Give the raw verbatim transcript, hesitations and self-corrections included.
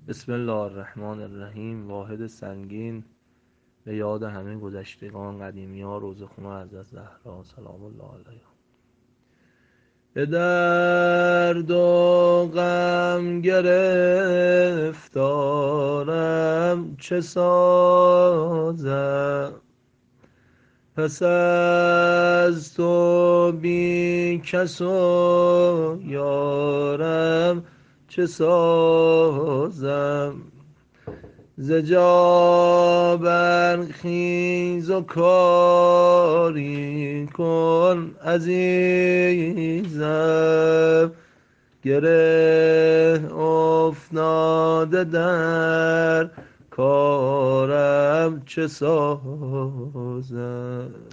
بسم الله الرحمن الرحیم. واحد سنگین به یاد همه گذشتگان قدیمی ها، روزخونه حضرت زهرا سلام الله علیها. به درد و غم گرفتارم چه سازم، پس از تو بی کس و یارم چه سازم. ز جا برخیز و کاری کن عزیزم، گره افتاده در کارم چه سازم.